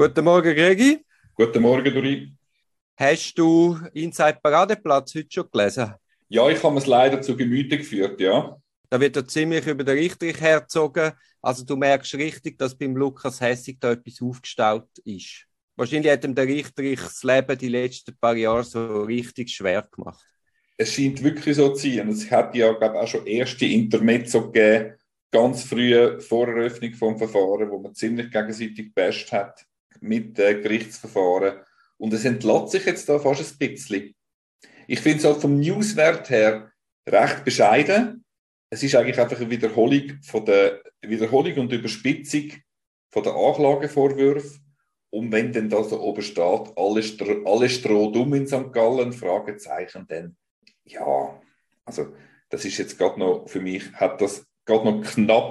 Guten Morgen, Gregi. Guten Morgen, Dori. Hast du Inside Paradeplatz heute schon gelesen? Ja, ich habe es leider zu Gemüte geführt, ja. Da wird ja ziemlich über den Richterich hergezogen. Also du merkst richtig, dass beim Lukas Hässig da etwas aufgestaut ist. Wahrscheinlich hat ihm der Richterich das Leben die letzten paar Jahre so richtig schwer gemacht. Es scheint wirklich so zu sein. Und es hat ja, glaube ich, auch schon erste Intermezzo gegeben, ganz früh vor Eröffnung des Verfahrens, wo man ziemlich gegenseitig gebasht hat mit Gerichtsverfahren. Und es entlässt sich jetzt da fast ein bisschen. Ich finde es halt vom Newswert her recht bescheiden. Es ist eigentlich einfach eine Wiederholung und Überspitzung von der Anklagevorwürfe. Und wenn dann da so oben steht, alle Stroh dumm in St. Gallen, Fragezeichen, dann ja, also das ist jetzt gerade noch, für mich hat das gerade noch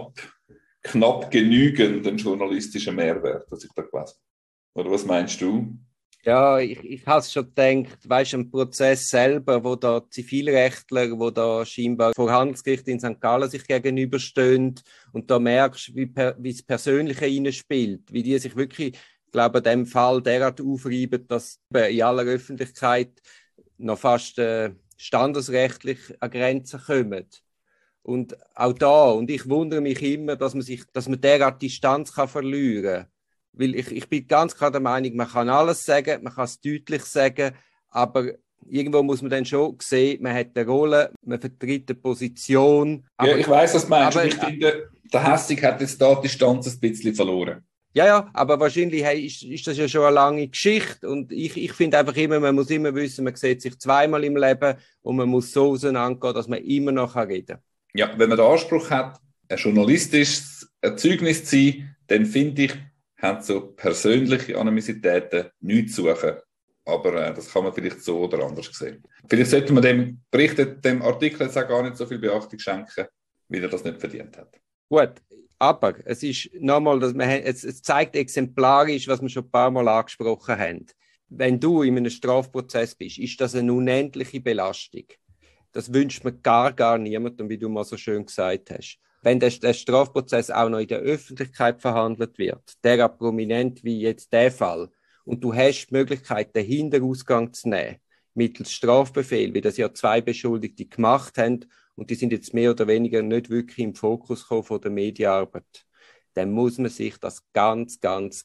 knapp genügend einen journalistischen Mehrwert, was ich da gelesen habe. Oder was meinst du? Ja, ich habe es schon gedacht, weißt du, im Prozess selber, wo da Zivilrechtler, wo da scheinbar vor Handelsgericht in St. Gallen sich gegenüberstehen und da merkst du, wie das Persönliche reinspielt, wie die sich wirklich, ich glaube, in dem Fall derart aufreiben, dass in aller Öffentlichkeit noch fast standesrechtlich an Grenzen kommen. Und auch da, und ich wundere mich immer, dass man derart Distanz verlieren kann. Weil ich bin ganz klar der Meinung, man kann alles sagen, man kann es deutlich sagen, aber irgendwo muss man dann schon sehen, man hat eine Rolle, man vertritt eine Position. Ja, ich weiss, was du meinst. Aber, ich finde, der Hässig hat jetzt da die Distanz ein bisschen verloren. Ja, aber wahrscheinlich ist das ja schon eine lange Geschichte und ich finde einfach immer, man muss immer wissen, man sieht sich zweimal im Leben und man muss so auseinandergehen, dass man immer noch reden kann. Ja, wenn man den Anspruch hat, ein journalistisches Erzeugnis zu sein, dann finde ich, haben so persönliche Anonymitäten nichts zu suchen. Aber das kann man vielleicht so oder anders sehen. Vielleicht sollte man dem Bericht, dem Artikel jetzt auch gar nicht so viel Beachtung schenken, wie er das nicht verdient hat. Gut, aber es ist nochmal, es zeigt exemplarisch, was wir schon ein paar Mal angesprochen haben. Wenn du in einem Strafprozess bist, ist das eine unendliche Belastung. Das wünscht man gar niemandem, wie du mal so schön gesagt hast. Wenn der Strafprozess auch noch in der Öffentlichkeit verhandelt wird, derart prominent wie jetzt der Fall, und du hast die Möglichkeit, den Hinterausgang zu nehmen, mittels Strafbefehl, wie das ja 2 Beschuldigte gemacht haben, und die sind jetzt mehr oder weniger nicht wirklich im Fokus gekommen von der Medienarbeit, dann muss man sich das ganz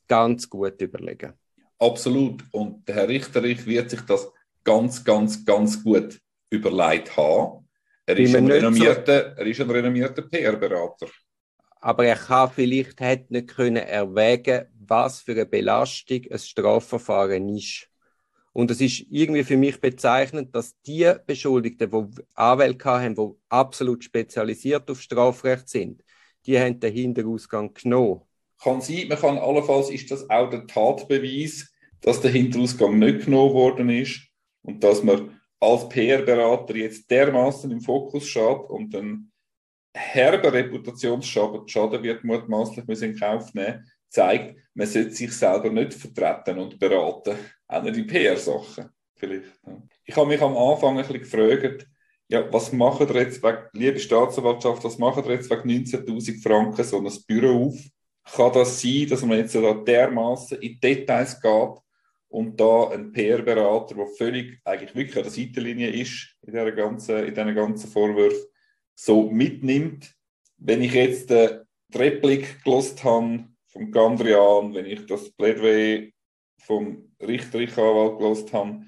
gut überlegen. Absolut. Und der Herr Richterich wird sich das ganz gut überlegt haben. Er ist ein renommierter PR-Berater. Aber er kann vielleicht nicht können erwägen, was für eine Belastung ein Strafverfahren ist. Und es ist irgendwie für mich bezeichnend, dass die Beschuldigten, die Anwälte haben, die absolut spezialisiert auf Strafrecht sind, die haben den Hinterausgang genommen. Kann sein, man kann allenfalls ist das auch der Tatbeweis, dass der Hinterausgang nicht genommen worden ist und dass man als PR-Berater jetzt dermaßen im Fokus steht und einen herben Reputationsschaden wird mutmaßlich in Kauf nehmen, zeigt, man sollte sich selber nicht vertreten und beraten, auch nicht in PR-Sachen vielleicht. Ich habe mich am Anfang ein bisschen gefragt, ja, was macht ihr jetzt liebe Staatsanwaltschaft, was macht ihr jetzt wegen 19'000 Franken so ein Büro auf? Kann das sein, dass man jetzt da dermaßen in Details geht und da ein PR-Berater, der völlig eigentlich wirklich an der Seitenlinie ist in diesen ganzen Vorwürfen, so mitnimmt? Wenn ich jetzt die Replik gehört habe vom Gandrian, wenn ich das Plädoyer vom Richterich-Anwalt gehört habe,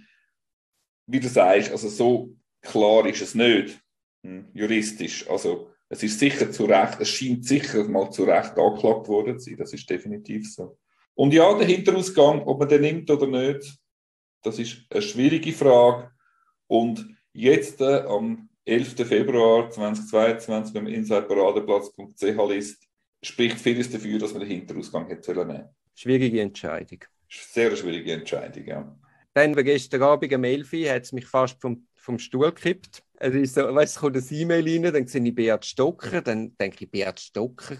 wie du sagst, also so klar ist es nicht, juristisch. Also es ist sicher zu Recht, es scheint sicher mal zu Recht angeklagt worden zu sein, das ist definitiv so. Und ja, der Hinterausgang, ob man den nimmt oder nicht, das ist eine schwierige Frage. Und jetzt am 11. Februar 2022, wenn man insideparadeplatz.ch liest, spricht vieles dafür, dass man den Hinterausgang hätte nehmen sollen. Schwierige Entscheidung. Sehr schwierige Entscheidung, ja. Dann gestern Abend um 11 Uhr hat es mich fast vom Stuhl gekippt. Es ist so, weißt, es kommt ein E-Mail rein, dann sehe ich Beat Stocker, dann denke ich, Beat Stocker.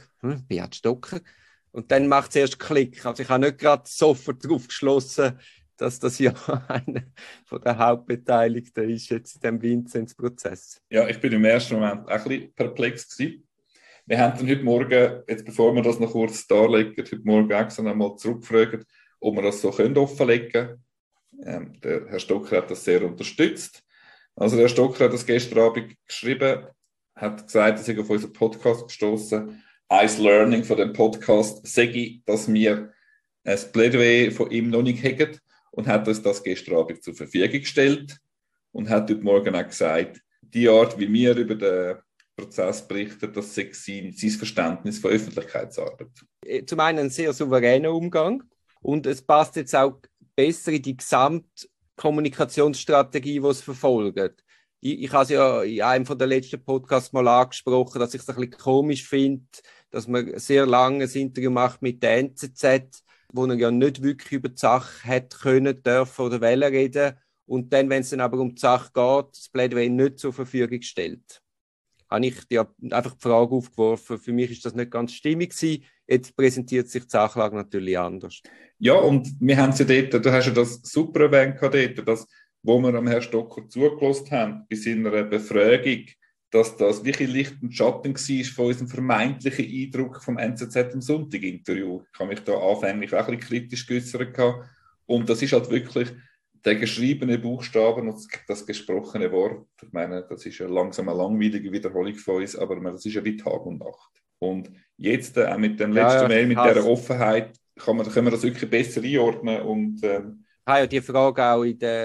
Und dann macht es erst Klick. Also ich habe nicht gerade sofort darauf geschlossen, dass das ja einer von der Hauptbeteiligten ist jetzt in diesem Vinzenz-Prozess. Ja, ich bin im ersten Moment auch ein bisschen perplex gewesen. Wir haben dann heute Morgen, jetzt bevor wir das noch kurz darlegen, heute Morgen extra noch mal zurückgefragt ob wir das so offenlegen können. Der Herr Stocker hat das sehr unterstützt. Also der Herr Stocker hat das gestern Abend geschrieben, hat gesagt, dass ich auf unseren Podcast gestoßen. Ein Learning von dem Podcast sage, dass wir ein Plädoyer von ihm noch nicht haben, und hat uns das gestern Abend zur Verfügung gestellt und hat heute Morgen auch gesagt, die Art, wie wir über den Prozess berichten, das sei sein Verständnis von Öffentlichkeitsarbeit. Zum einen ein sehr souveräner Umgang und es passt jetzt auch besser in die Gesamtkommunikationsstrategie, die es verfolgt. Ich habe es ja in einem der letzten Podcasts mal angesprochen, dass ich es ein bisschen komisch finde, dass man sehr lange ein Interview macht mit der NZZ, wo er ja nicht wirklich über die Sache hätte können, dürfen oder wollen reden. Und dann, wenn es dann aber um die Sache geht, das Plädoyer nicht zur Verfügung stellt. Habe ich dir einfach die Frage aufgeworfen. Für mich ist das nicht ganz stimmig gewesen. Jetzt präsentiert sich die Sachlage natürlich anders. Ja, und wir haben es ja dort, du hast ja das super erwähnt dort, dass, wo wir am Herrn Stocker zugelassen haben, bei seiner Befragung, dass das wirklich Licht und Schatten war von unserem vermeintlichen Eindruck vom NZZ im Sonntag-Interview. Ich habe mich da anfänglich auch ein bisschen kritisch geäußert. Und das ist halt wirklich der geschriebene Buchstaben und das gesprochene Wort. Ich meine, das ist ja langsam eine langweilige Wiederholung von uns, aber das ist ja wie Tag und Nacht. Und jetzt auch mit dem letzten Mail, mit dieser Offenheit, können wir das wirklich besser einordnen. Und, ich habe ja die Frage auch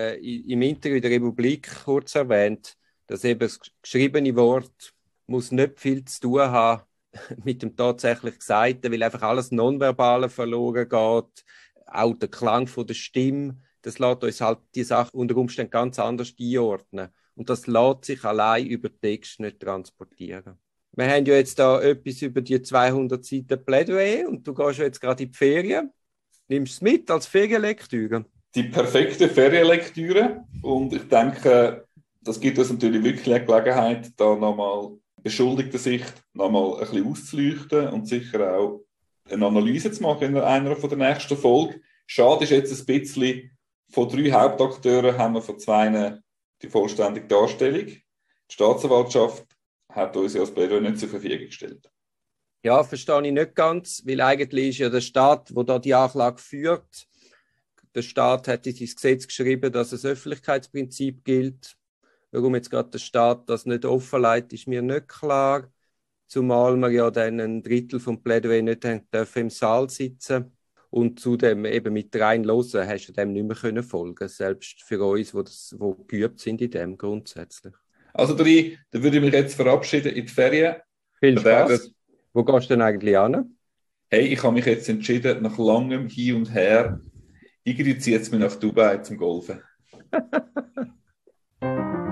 im Interview in der Republik kurz erwähnt, dass eben das geschriebene Wort muss nicht viel zu tun haben mit dem tatsächlich Gesagten, weil einfach alles Nonverbale verloren geht. Auch der Klang von der Stimme, das lässt uns halt die Sache unter Umständen ganz anders einordnen. Und das lässt sich allein über Text nicht transportieren. Wir haben ja jetzt da etwas über die 200 Seiten Plädoyer und du gehst ja jetzt gerade in die Ferien. Nimmst du es mit als Ferienlektüre? Die perfekte Ferienlektüre. Und ich denke, das gibt uns natürlich wirklich eine Gelegenheit, da nochmal beschuldigte Sicht nochmal ein bisschen auszuleuchten und sicher auch eine Analyse zu machen in einer von der nächsten Folgen. Schade ist jetzt ein bisschen, von 3 Hauptakteuren haben wir von 2 die vollständige Darstellung. Die Staatsanwaltschaft hat uns ja das Plädoyer nicht zur Verfügung gestellt. Ja, verstehe ich nicht ganz, weil eigentlich ist ja der Staat, der da die Anklage führt, der Staat hat in sein Gesetz geschrieben, dass das Öffentlichkeitsprinzip gilt. Warum jetzt gerade der Staat das nicht offenlegt, ist mir nicht klar. Zumal wir ja dann ein Drittel vom Plädoyer nicht dürfen im Saal sitzen. Und zudem eben mit rein Hören hast du dem nicht mehr folgen können, selbst für uns, die geübt sind in dem grundsätzlich. Also dann würde ich mich jetzt verabschieden in die Ferien. Viel Spaß. Wo gehst du denn eigentlich hin? Hey, ich habe mich jetzt entschieden, nach langem Hin und Her, irgendwie zieht es mich nach Dubai zum Golfen.